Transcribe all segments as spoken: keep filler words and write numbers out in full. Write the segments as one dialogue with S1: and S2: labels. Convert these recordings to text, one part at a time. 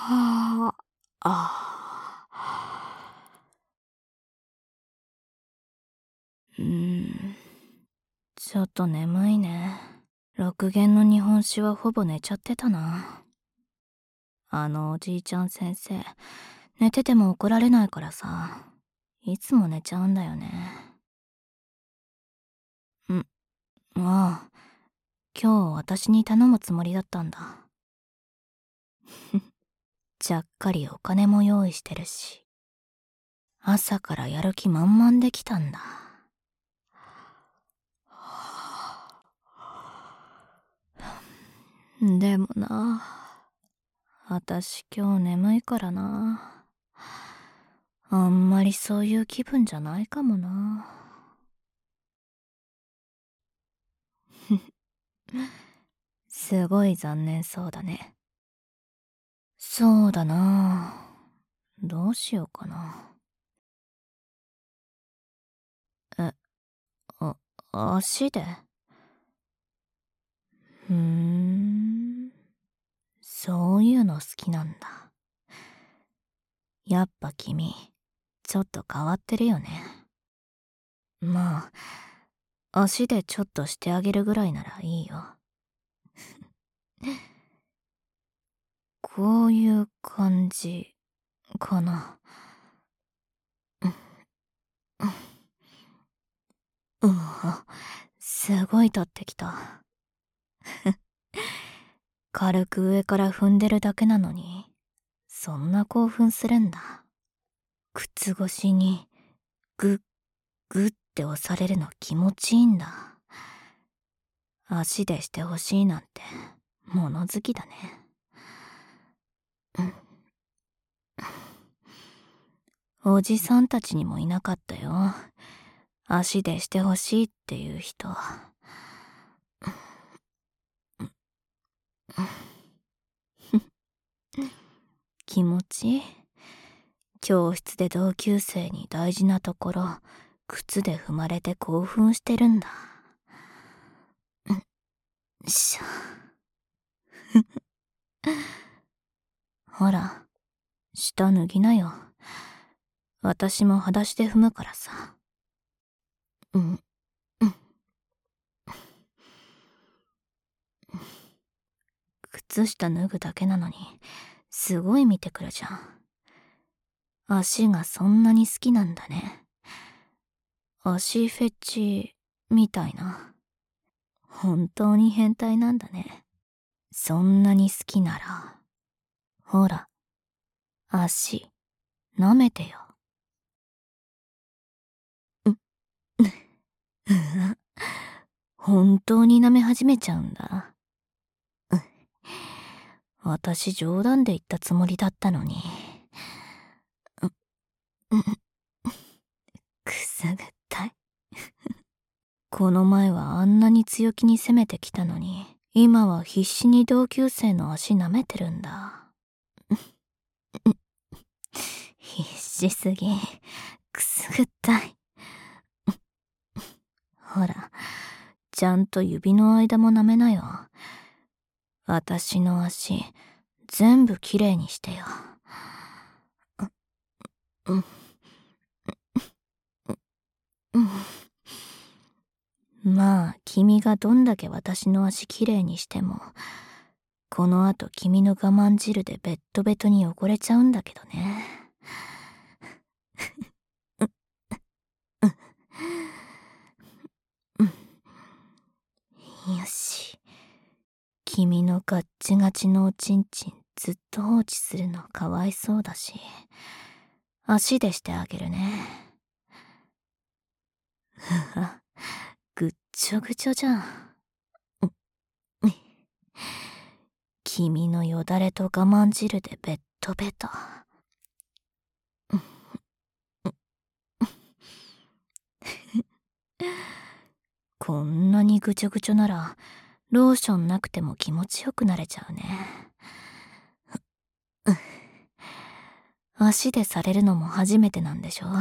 S1: はあ、あーうーん、ちょっと眠いね。六限の日本史はほぼ寝ちゃってたな。あのおじいちゃん先生、寝てても怒られないからさ、いつも寝ちゃうんだよね。ん、ああ、今日私に頼むつもりだったんだ。ちゃっかりお金も用意してるし、朝からやる気満々できたんだ。でもな、私今日眠いからな。あんまりそういう気分じゃないかもな。すごい残念そうだね。そうだな。どうしようかな。え、あ、足でふーん。そういうの好きなんだ。やっぱ君、ちょっと変わってるよね。まあ、足でちょっとしてあげるぐらいならいいよ。こういう感じかな。うん、すごい立ってきた。軽く上から踏んでるだけなのに、そんな興奮するんだ。靴越しに、グッ、グッって押されるの気持ちいいんだ。足でしてほしいなんて、物好きだね。おじさんたちにもいなかったよ。足でしてほしいっていう人。気持ちいい。教室で同級生に大事なところ、靴で踏まれて興奮してるんだ。しゃ。ほら、下脱ぎなよ。私も裸足で踏むからさ。うん、うん。靴下脱ぐだけなのに、すごい見てくるじゃん。足がそんなに好きなんだね。足フェチみたいな。本当に変態なんだね。そんなに好きなら、ほら、足、舐めてよ。う、うわ、本当に舐め始めちゃうんだ。う、私冗談で言ったつもりだったのに。う、う、くすぐったい。この前はあんなに強気に攻めてきたのに、今は必死に同級生の足舐めてるんだ。必死すぎ、くすぐったい。ほら、ちゃんと指の間も舐めなよ。私の足、全部きれいにしてよ。うん、うん。まあ、君がどんだけ私の足きれいにしても、この後君の我慢汁でベッドベトに汚れちゃうんだけどね。よし。君のガッチガチのおちんちんずっと放置するのかわいそうだし、足でしてあげるね。ふわ、ぐっちょぐちょじゃん。君のよだれと我慢汁でベッドベト。こんなにぐちょぐちょなら、ローションなくても気持ちよくなれちゃうね。足でされるのも初めてなんでしょ。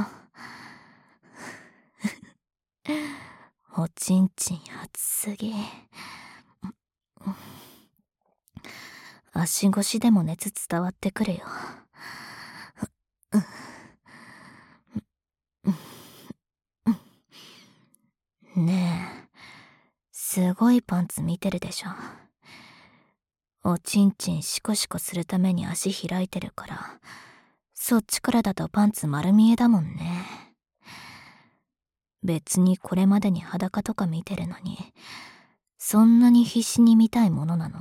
S1: おちんちん熱すぎ。 足越しでも熱伝わってくるよ。ねえ、すごいパンツ見てるでしょ。おちんちんシコシコするために足開いてるから、そっちからだとパンツ丸見えだもんね。別にこれまでに裸とか見てるのに、そんなに必死に見たいものなの？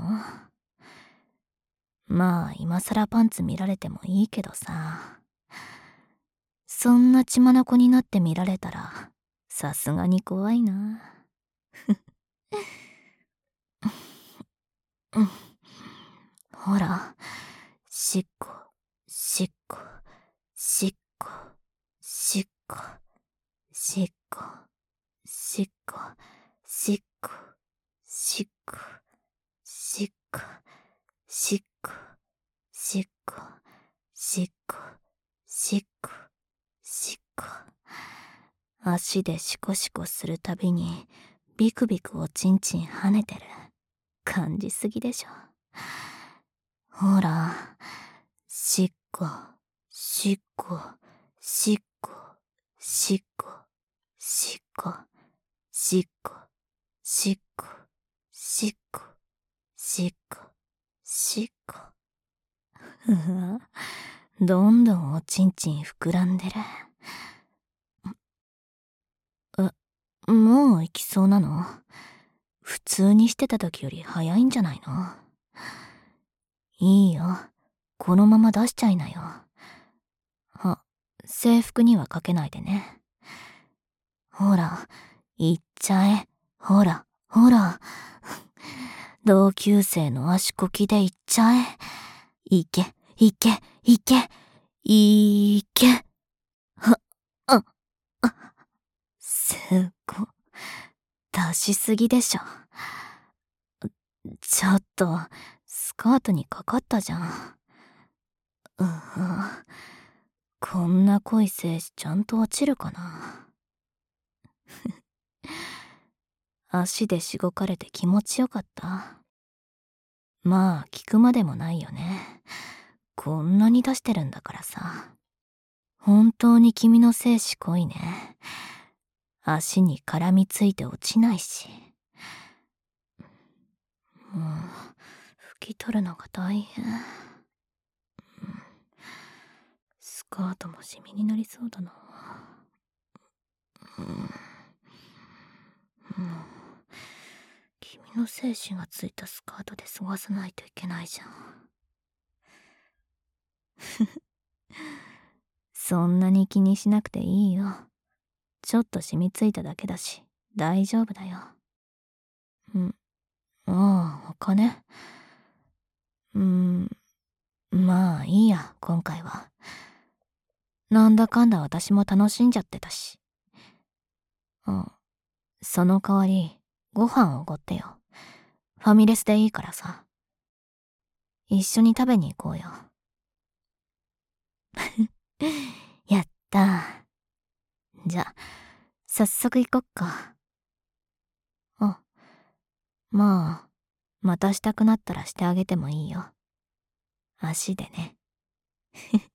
S1: まあ今更パンツ見られてもいいけどさ。そんな血眼になって見られたらさすがに怖いな。ほら、しっこしっこしっこしっこしっこしっこしっこしっこしっこしっこしっこしっこしっこしっこ。足でシコシコするたびにビクビクおちんちん跳ねてる。感じすぎでしょ。ほら、しっこしっこしっこしっこしっこしっこしっこしっこしっこしっこ。うわ、どんどんおちんちん膨らんでる。え、もう行きそうなの？普通にしてた時より早いんじゃないの？いいよ、このまま出しちゃいなよ。あ、制服にはかけないでね。ほら、行っちゃえ。ほら、ほら。同級生の足こきで行っちゃえ。行け、行け、行け、行け。は、あ、あ、すっご。出しすぎでしょ。ちょっと、スカートにかかったじゃん。うぅ、こんな濃い精子ちゃんと落ちるかな。足でしごかれて気持ちよかった。まあ聞くまでもないよね。こんなに出してるんだからさ。本当に君の精子濃いね。足に絡みついて落ちないし。もう拭き取るのが大変。スカートもシミになりそうだな。うん、もう君の精子がついたスカートで過ごさないといけないじゃん。そんなに気にしなくていいよ。ちょっと染みついただけだし大丈夫だよ。ん、ああ、お金？うーん、まあいいや、今回は。なんだかんだ私も楽しんじゃってたし。あ、その代わりご飯おごってよ。ファミレスでいいからさ。一緒に食べに行こうよ。やったー。じゃ、早速行こっか。あ、まあ、またしたくなったらしてあげてもいいよ。足でね。